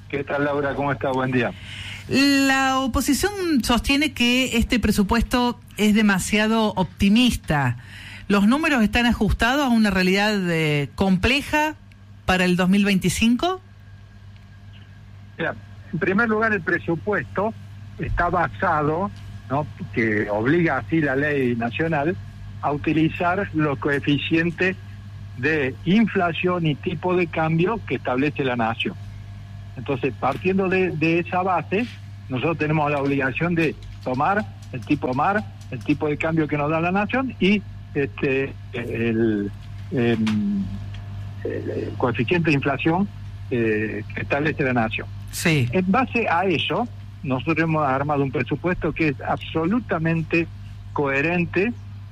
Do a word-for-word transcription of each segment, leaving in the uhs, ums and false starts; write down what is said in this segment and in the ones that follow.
¿Qué tal, Laura? ¿Cómo está? Buen día. La oposición sostiene que este presupuesto es demasiado optimista. ¿Los números están ajustados a una realidad eh, compleja para el dos mil veinticinco? Mira, en primer lugar, el presupuesto está basado, ¿no?, que obliga así la ley nacional, a utilizar los coeficientes de inflación y tipo de cambio que establece la nación. Entonces, partiendo de, de esa base, nosotros tenemos la obligación de tomar el tipo tomar el tipo de cambio que nos da la nación y este el, el, el coeficiente de inflación eh, que establece la nación. Sí. En base a eso, nosotros hemos armado un presupuesto que es absolutamente coherente,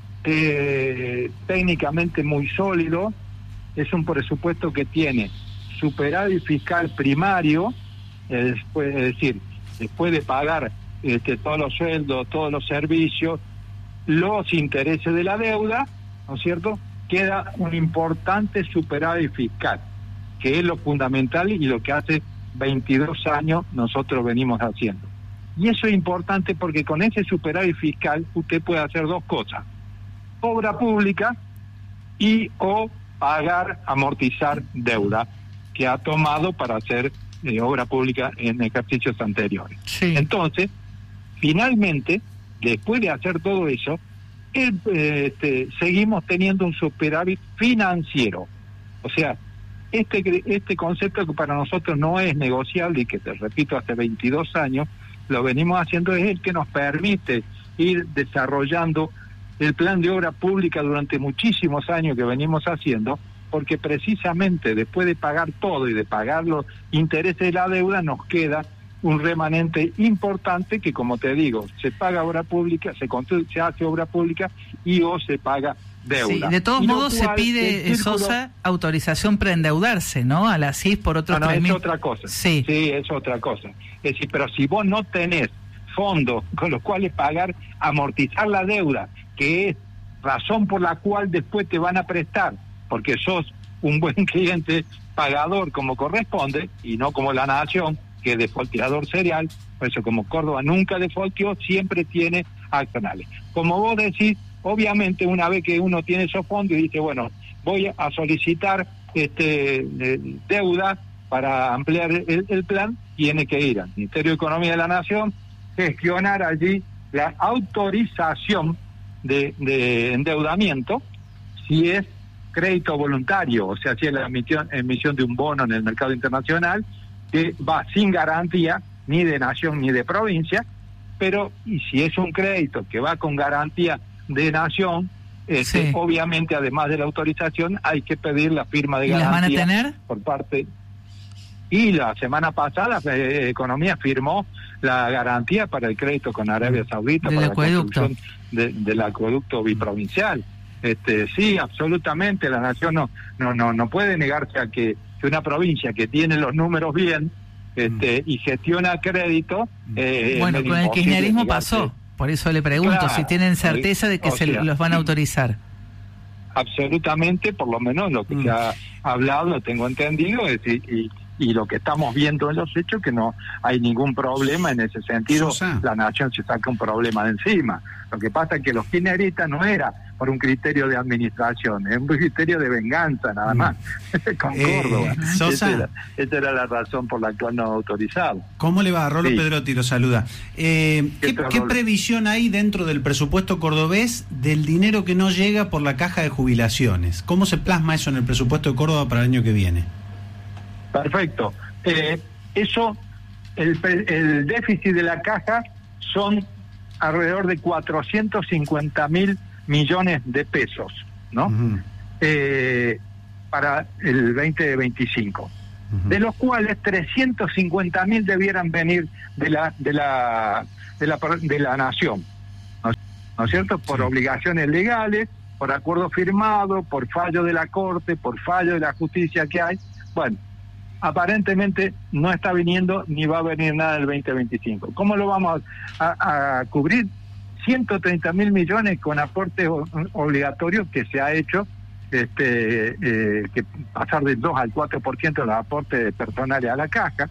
eh, técnicamente muy sólido. Es un presupuesto que tiene superávit fiscal primario, eh, después, es decir, después de pagar este, todos los sueldos, todos los servicios, los intereses de la deuda, ¿no es cierto?, queda un importante superávit fiscal, que es lo fundamental y lo que hace veintidós años nosotros venimos haciendo. Y eso es importante porque con ese superávit fiscal usted puede hacer dos cosas: obra pública y o pagar, amortizar deuda que ha tomado para hacer eh, obra pública en ejercicios anteriores. Sí. Entonces, finalmente, después de hacer todo eso, eh, este, seguimos teniendo un superávit financiero. O sea, este este concepto que para nosotros no es negociable y que, te repito, hace veintidós años lo venimos haciendo, es el que nos permite ir desarrollando el plan de obra pública durante muchísimos años que venimos haciendo, porque precisamente después de pagar todo y de pagar los intereses de la deuda, nos queda un remanente importante que, como te digo, se paga obra pública, se construye, se hace obra pública y o se paga deuda. Sí, de todos y modos se pide, círculo... Sosa, autorización para endeudarse, ¿no? A la C I F por otros no, no, tres mil... es otra cosa. Sí. Sí, es otra cosa. Es decir, pero si vos no tenés fondos con los cuales pagar, amortizar la deuda, que es razón por la cual después te van a prestar, porque sos un buen cliente pagador como corresponde, y no como la nación, que es defaulteador serial. Por eso, como Córdoba nunca defaulteó, siempre tiene accionales. Como vos decís, obviamente una vez que uno tiene esos fondos y dice, bueno, voy a solicitar este eh, deuda para ampliar el, el plan, tiene que ir al Ministerio de Economía de la Nación, gestionar allí la autorización de, de endeudamiento, si es crédito voluntario, o sea, si es la emisión, emisión de un bono en el mercado internacional, que va sin garantía ni de nación ni de provincia, pero y si es un crédito que va con garantía de nación, este, sí. obviamente además de la autorización hay que pedir la firma de ¿Y garantía. las van a tener? Por parte. Y la semana pasada eh, Economía firmó la garantía para el crédito con Arabia Saudita del para acueducto. la construcción de, del acueducto biprovincial. Este, sí, absolutamente, la nación no no no no puede negarse a que, que una provincia que tiene los números bien este mm. y gestiona crédito. Eh, bueno, con el kirchnerismo negarse. Pasó, por eso le pregunto claro, si tienen certeza de que se sea, los van a autorizar. Absolutamente, por lo menos lo que mm. se ha hablado, lo tengo entendido, es, y, y, y lo que estamos viendo en los hechos, que no hay ningún problema en ese sentido. Sosa. La nación se saca un problema de encima. Lo que pasa es que los kirchneristas no era por un criterio de administración, es un criterio de venganza nada más, mm. con eh, Córdoba. Sosa. Esa era, esa era la razón por la cual no autorizado. ¿Cómo le va? Rolo sí. Pedrotti lo saluda. Eh, ¿Qué, ¿Qué previsión hay dentro del presupuesto cordobés del dinero que no llega por la caja de jubilaciones? ¿Cómo se plasma eso en el presupuesto de Córdoba para el año que viene? Perfecto. Eh, eso, el, el déficit de la caja son alrededor de cuatrocientos cincuenta mil millones de pesos, ¿no? Uh-huh. Eh, para el veinte veinticinco, uh-huh. de los cuales trescientos cincuenta mil debieran venir de la de la de la de la nación, ¿no, ¿no es cierto? Por sí. obligaciones legales, por acuerdo firmado, por fallo de la Corte, por fallo de la justicia que hay. Bueno, aparentemente no está viniendo ni va a venir nada del veinte veinticinco. ¿Cómo lo vamos a, a, a cubrir? ciento treinta mil millones con aportes obligatorios que se ha hecho, este eh, que pasar del dos al cuatro por ciento de los aportes personales a la caja,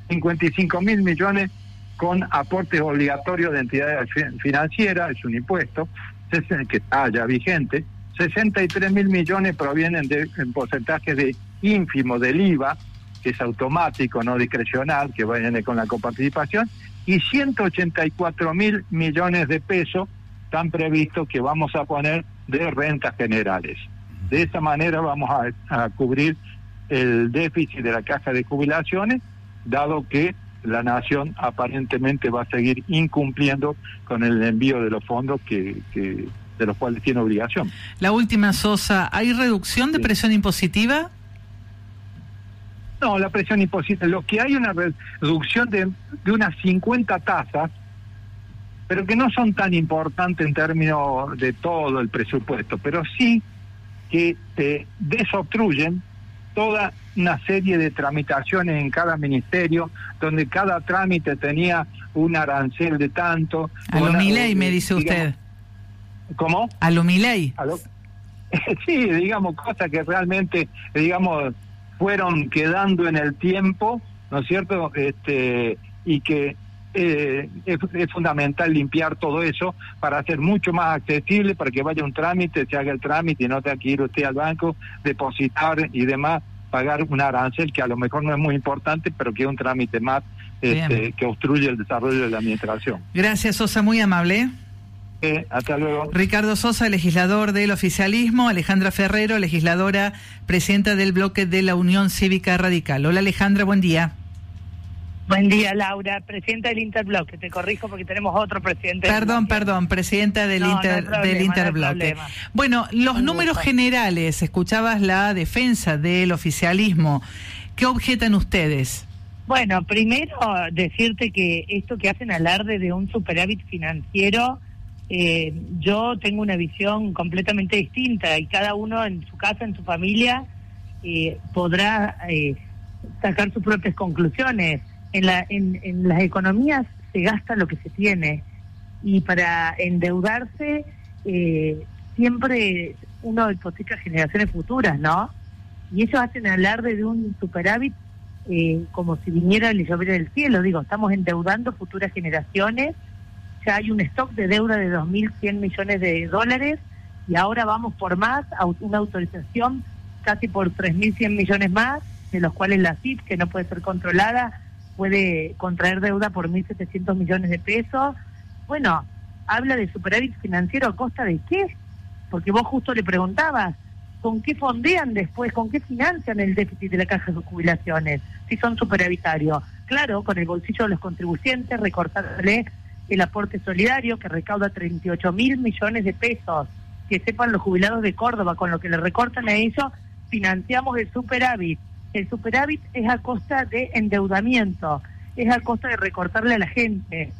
cincuenta y cinco mil millones con aportes obligatorios de entidades financieras, es un impuesto que está ya vigente. sesenta y tres mil millones provienen de en porcentaje de ínfimo del I V A, que es automático, no discrecional, que viene con la coparticipación, y ciento ochenta y cuatro mil millones de pesos están previstos que vamos a poner de rentas generales. De esa manera vamos a, a cubrir el déficit de la caja de jubilaciones, dado que la nación aparentemente va a seguir incumpliendo con el envío de los fondos que, que de los cuales tiene obligación. La última, Sosa, ¿hay reducción de presión impositiva? No, la presión impositiva, lo que hay es una reducción de, de unas cincuenta tasas, pero que no son tan importantes en términos de todo el presupuesto, pero sí que eh, desobstruyen toda una serie de tramitaciones en cada ministerio, donde cada trámite tenía un arancel de tanto. A lo Milei, me dice digamos, usted. ¿Cómo? A lo Milei. A lo, sí, digamos, cosas que realmente, digamos, fueron quedando en el tiempo, ¿no es cierto? Este, y que eh, es, es fundamental limpiar todo eso para hacer mucho más accesible, para que vaya un trámite, se haga el trámite y no tenga que ir usted al banco, depositar y demás, pagar un arancel que a lo mejor no es muy importante, pero que es un trámite más este, que obstruye el desarrollo de la administración. Gracias, Sosa, muy amable. Eh, hasta luego. Ricardo Sosa, legislador del oficialismo. Alejandra Ferrero, legisladora, presidenta del bloque de la Unión Cívica Radical. Hola, Alejandra, buen día. Buen día, Laura, presidenta del Interbloque. Te corrijo porque tenemos otro presidente. Perdón, perdón, presidenta del, no, inter, no problema, del Interbloque. No bueno, los Un números gusto. generales, escuchabas la defensa del oficialismo. ¿Qué objetan ustedes? Bueno, primero decirte que esto que hacen alarde de un superávit financiero, eh, yo tengo una visión completamente distinta y cada uno en su casa, en su familia, eh, podrá eh, sacar sus propias conclusiones. En, la, en, en las economías se gasta lo que se tiene y para endeudarse eh, siempre uno hipoteca generaciones futuras, ¿no? Y ellos hacen alarde de un superávit eh, como si viniera y le lloviera del cielo. Digo, estamos endeudando futuras generaciones, ya hay un stock de deuda de dos mil cien millones de dólares y ahora vamos por más, una autorización casi por tres mil cien millones más, de los cuales la C I P, que no puede ser controlada, puede contraer deuda por mil setecientos millones de pesos. Bueno, habla de superávit financiero a costa de qué, porque vos justo le preguntabas, ¿con qué fondean después, con qué financian el déficit de la caja de jubilaciones, si son superavitarios? Claro, con el bolsillo de los contribuyentes, recortarle el aporte solidario que recauda treinta y ocho mil millones de pesos, que sepan los jubilados de Córdoba, con lo que le recortan a ellos, financiamos el superávit. El superávit es a costa de endeudamiento, es a costa de recortarle a la gente.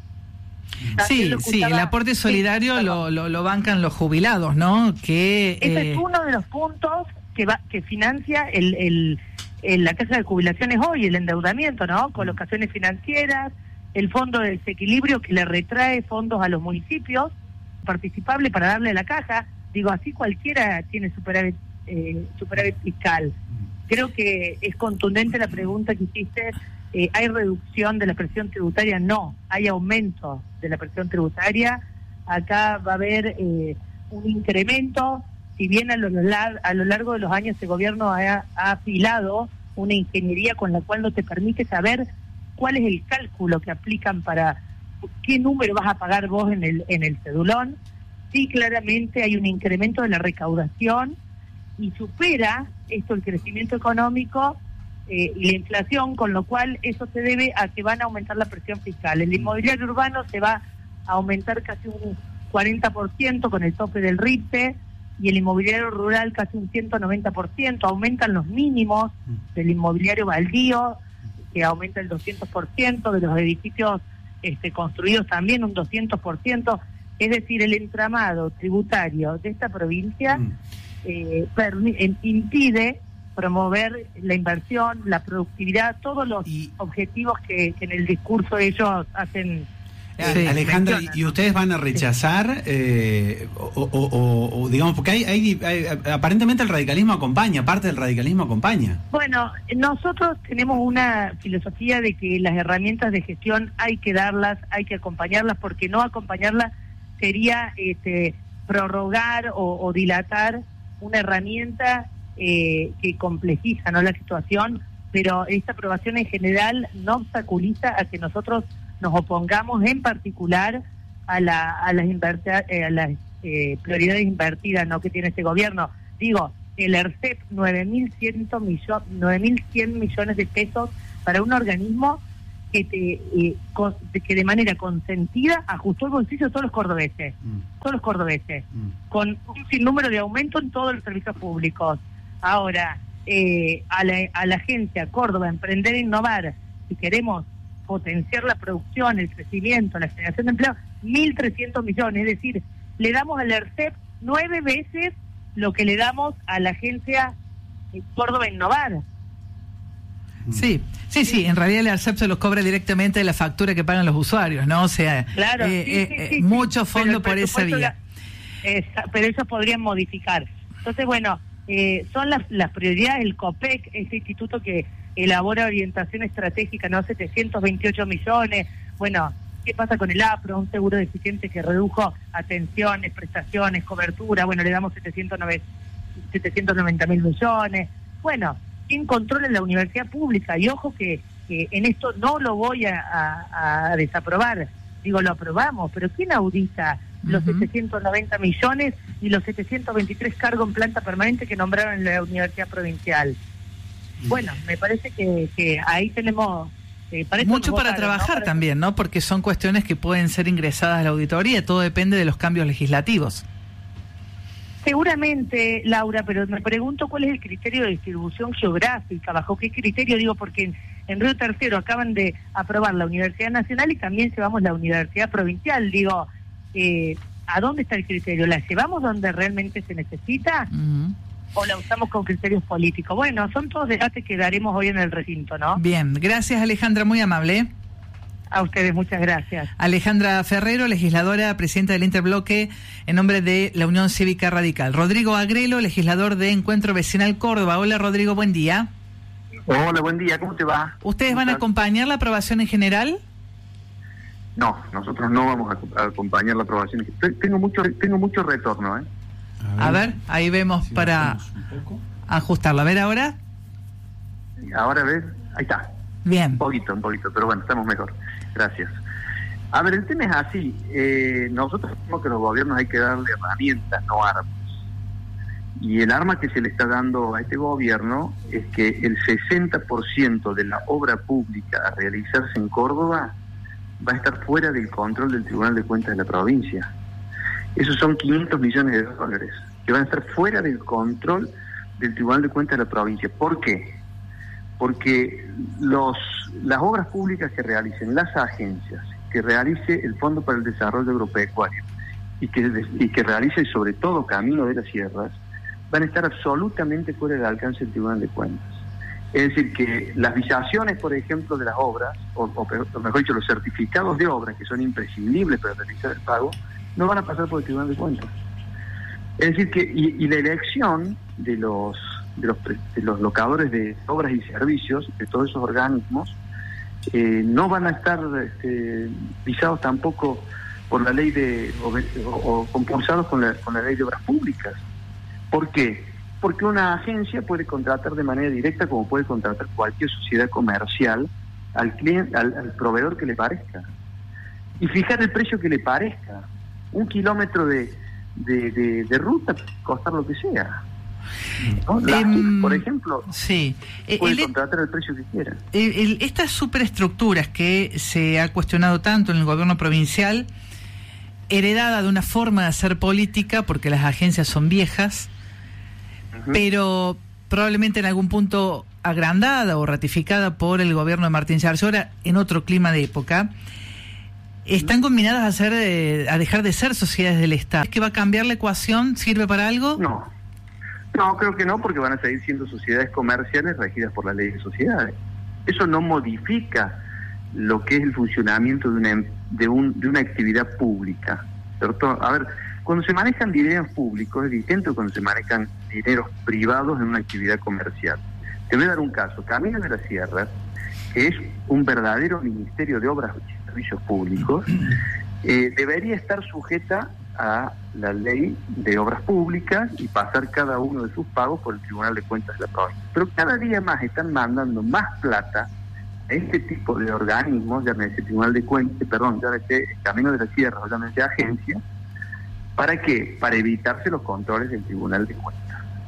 Sí, sí, el aporte solidario sí, lo, lo, lo bancan los jubilados, ¿no? Que ese eh... es uno de los puntos que va que financia el, el, el la caja de jubilaciones hoy, el endeudamiento, ¿no? Colocaciones financieras, el fondo de desequilibrio que le retrae fondos a los municipios, participable para darle a la caja. Digo, así cualquiera tiene superávit, eh, superávit fiscal. Creo que es contundente la pregunta que hiciste. Eh, ¿Hay reducción de la presión tributaria? No, hay aumento de la presión tributaria. Acá va a haber eh, un incremento, si bien a lo, a lo largo de los años el gobierno ha, ha afilado una ingeniería con la cual no te permite saber cuál es el cálculo que aplican para qué número vas a pagar vos en el, en el cedulón. Sí, claramente hay un incremento de la recaudación y supera esto el crecimiento económico eh, y la inflación, con lo cual eso se debe a que van a aumentar la presión fiscal. El inmobiliario urbano se va a aumentar casi un cuarenta por ciento con el tope del R I P E y el inmobiliario rural casi un ciento noventa por ciento. Aumentan los mínimos del inmobiliario baldío, que aumenta el doscientos por ciento, de los edificios este, construidos también un doscientos por ciento. Es decir, el entramado tributario de esta provincia mm. eh, permi- impide promover la inversión, la productividad, todos los y, objetivos que, que en el discurso ellos hacen Sí. Alejandra, ¿y ustedes van a rechazar eh, o, o, o, o digamos, porque hay, hay, hay aparentemente el radicalismo acompaña, parte del radicalismo acompaña? Bueno, nosotros tenemos una filosofía de que las herramientas de gestión hay que darlas, hay que acompañarlas, porque no acompañarlas sería este, prorrogar o, o dilatar una herramienta eh, que complejiza, ¿no?, la situación, pero esta aprobación en general no obstaculiza a que nosotros nos opongamos en particular a, la, a las, inverti- eh, a las eh, prioridades invertidas, ¿no?, que tiene este gobierno. Digo, el ERCEP, nueve mil cien millones de pesos para un organismo que, te, eh, con, que de manera consentida ajustó el bolsillo de todos los cordobeses, mm. todos los cordobeses, mm. con un sinnúmero de aumento en todos los servicios públicos. Ahora, eh, a, la, a la agencia Córdoba Emprender e Innovar, si queremos potenciar la producción, el crecimiento, la generación de empleo, mil trescientos millones, es decir, le damos al ERCEP nueve veces lo que le damos a la agencia Córdoba Innovar. Sí, sí, sí, en realidad el ERCEP se los cobra directamente de la factura que pagan los usuarios, ¿no? O sea, claro, eh, sí, eh, sí, eh, sí, mucho sí, fondo por esa vía. La, eh, pero eso podrían modificar. Entonces, bueno, eh, son las, las prioridades del COPEC, este instituto que elabora orientación estratégica, ¿no? setecientos veintiocho millones. Bueno, ¿qué pasa con el APRO? Un seguro deficiente que redujo atenciones, prestaciones, cobertura. Bueno, le damos setecientos noventa mil millones. Bueno, ¿quién controla la universidad pública? Y ojo que, que en esto no lo voy a, a, a desaprobar. Digo, lo aprobamos, pero ¿quién audita los uh-huh. setecientos noventa millones y los setecientos veintitrés cargos en planta permanente que nombraron en la universidad provincial? Bueno, me parece que, que ahí tenemos... Eh, para mucho votaron, para trabajar, ¿no? Para también, ¿no? Porque son cuestiones que pueden ser ingresadas a la auditoría, todo depende de los cambios legislativos. Seguramente, Laura, pero me pregunto cuál es el criterio de distribución geográfica, bajo qué criterio, digo, porque en, en Río Tercero acaban de aprobar la Universidad Nacional y también llevamos la Universidad Provincial, digo, eh, ¿a dónde está el criterio? ¿La llevamos donde realmente se necesita? Uh-huh. ¿O la usamos con criterios políticos? Bueno, son todos debates que daremos hoy en el recinto, ¿no? Bien, gracias Alejandra, muy amable. A ustedes, muchas gracias. Alejandra Ferrero, legisladora, presidenta del Interbloque, en nombre de la Unión Cívica Radical. Rodrigo Agrelo, legislador de Encuentro Vecinal Córdoba. Hola Rodrigo, buen día. Hola, buen día, ¿cómo te va? ¿Ustedes van a acompañar la aprobación en general? No, nosotros no vamos a, a acompañar la aprobación. Tengo mucho, tengo mucho retorno, ¿eh? A ver, a ver ahí vemos si para ajustarlo. A ver ahora. Ahora ves, ahí está. Bien. Un poquito, un poquito, pero bueno, estamos mejor. Gracias. A ver, el tema es así. Eh, nosotros creemos que a los gobiernos hay que darle herramientas, no armas. Y el arma que se le está dando a este gobierno es que el sesenta por ciento de la obra pública a realizarse en Córdoba va a estar fuera del control del Tribunal de Cuentas de la provincia. Esos son quinientos millones de dólares que van a estar fuera del control del Tribunal de Cuentas de la provincia. ¿Por qué? Porque los las obras públicas que realicen las agencias, que realice el Fondo para el Desarrollo Agropecuario y que, y que realice sobre todo Camino de las Sierras, van a estar absolutamente fuera del alcance del Tribunal de Cuentas. Es decir, que las visaciones, por ejemplo, de las obras, o, o, o mejor dicho, los certificados de obra, que son imprescindibles para realizar el pago, no van a pasar por el Tribunal de Cuentas. Es decir, que y, y la elección de los, de los de los locadores de obras y servicios, de todos esos organismos, eh, no van a estar este, visados tampoco por la ley de, o, o, o compulsados con la, con la ley de obras públicas. ¿Por qué? Porque una agencia puede contratar de manera directa, como puede contratar cualquier sociedad comercial, al cliente, al, al proveedor que le parezca. Y fijar el precio que le parezca. Un kilómetro de, de, de, de ruta puede costar lo que sea. ¿No? La um, A F I C, por ejemplo, sí. puede el, contratar el precio que quiera. El, el, estas superestructuras que se ha cuestionado tanto en el gobierno provincial, heredada de una forma de hacer política, porque las agencias son viejas, uh-huh. pero probablemente en algún punto agrandada o ratificada por el gobierno de Martín Yarlora en otro clima de época, están combinadas a ser eh, a dejar de ser sociedades del Estado. ¿Es que va a cambiar la ecuación? ¿Sirve para algo? No, no, creo que no, porque van a seguir siendo sociedades comerciales regidas por la ley de sociedades. Eso no modifica lo que es el funcionamiento de una, de, un, de una actividad pública, ¿cierto? A ver, cuando se manejan dineros públicos es distinto cuando se manejan dineros privados en una actividad comercial. Te voy a dar un caso. Caminos de la Sierra, que es un verdadero ministerio de obras y servicios públicos, eh, debería estar sujeta a la ley de obras públicas y pasar cada uno de sus pagos por el Tribunal de Cuentas de la provincia. Pero cada día más están mandando más plata a este tipo de organismos, llámese Tribunal de Cuentas, perdón, llámese Camino de la Sierra, llámese agencia. ¿Para qué? Para evitarse los controles del Tribunal de Cuentas.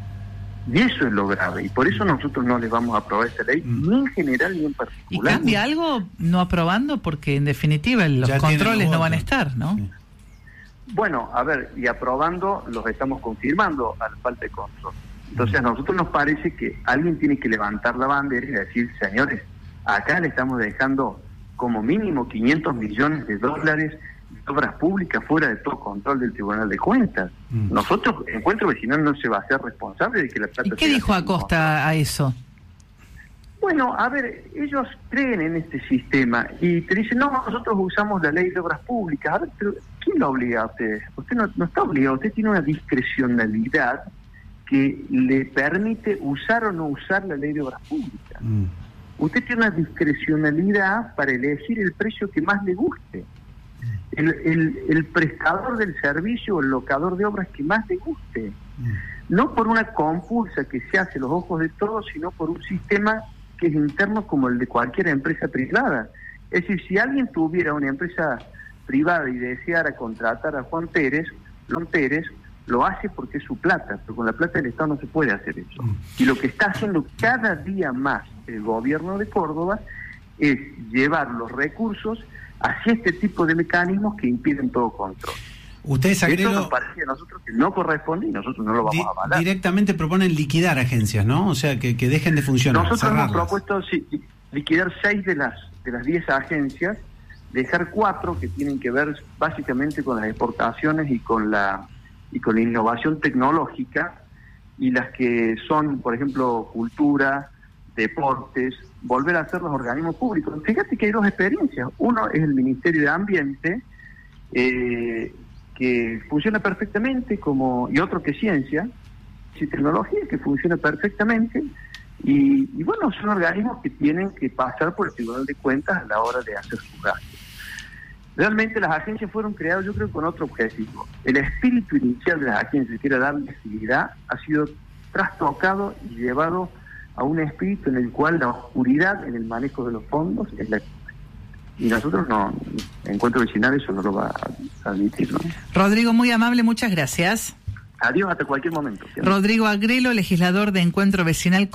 Y eso es lo grave, y por eso nosotros no les vamos a aprobar esta ley, mm. ni en general ni en particular. ¿Y cambia algo no aprobando? Porque en definitiva los ya controles no van a estar, ¿no? Sí. Bueno, a ver, y aprobando los estamos confirmando a la falta de control. Entonces a nosotros nos parece que alguien tiene que levantar la bandera y decir, señores, acá le estamos dejando como mínimo quinientos millones de dólares de obras públicas fuera de todo control del Tribunal de Cuentas. Mm. Nosotros, Encuentro Vecinal no se va a ser responsable de que la plata... ¿Y qué dijo Acosta a eso? Bueno, a ver, ellos creen en este sistema y te dicen, no, nosotros usamos la ley de obras públicas. A ver, pero ¿quién lo obliga a usted? Usted no, no está obligado, usted tiene una discrecionalidad que le permite usar o no usar la ley de obras públicas. Mm. Usted tiene una discrecionalidad para elegir el precio que más le guste. El, el, el prestador del servicio o el locador de obras que más le guste. Mm. No por una compulsa que se hace a los ojos de todos, sino por un sistema que es interno como el de cualquier empresa privada. Es decir, si alguien tuviera una empresa privada y deseara contratar a Juan Pérez, Juan Pérez lo hace porque es su plata, pero con la plata del Estado no se puede hacer eso. Mm. Y lo que está haciendo cada día más el gobierno de Córdoba es llevar los recursos hacia este tipo de mecanismos que impiden todo control. Ustedes, Agrelo, eso nos parece a nosotros que no corresponde y nosotros no lo vamos di- a avalar. Directamente proponen liquidar agencias, ¿no? O sea, que, que dejen de funcionar. Nosotros cerrarlas. hemos propuesto sí, liquidar seis de las de las diez agencias, dejar cuatro que tienen que ver básicamente con las exportaciones y con la y con la innovación tecnológica, y las que son, por ejemplo, cultura, deportes, volver a hacer los organismos públicos. Fíjate que hay dos experiencias. Uno es el Ministerio de Ambiente, eh, que funciona perfectamente, como y otro que Ciencia y Tecnología, que funciona perfectamente, y, y bueno, son organismos que tienen que pasar por el Tribunal de Cuentas a la hora de hacer sus gastos. Realmente las agencias fueron creadas, yo creo, con otro objetivo. El espíritu inicial de las agencias, que era dar visibilidad, ha sido trastocado y llevado a un espíritu en el cual la oscuridad en el manejo de los fondos es la... Y nosotros no, Encuentro Vecinal eso no lo va a admitir, ¿no? Rodrigo, muy amable, muchas gracias. Adiós, hasta cualquier momento. Rodrigo Agrelo, legislador de Encuentro Vecinal.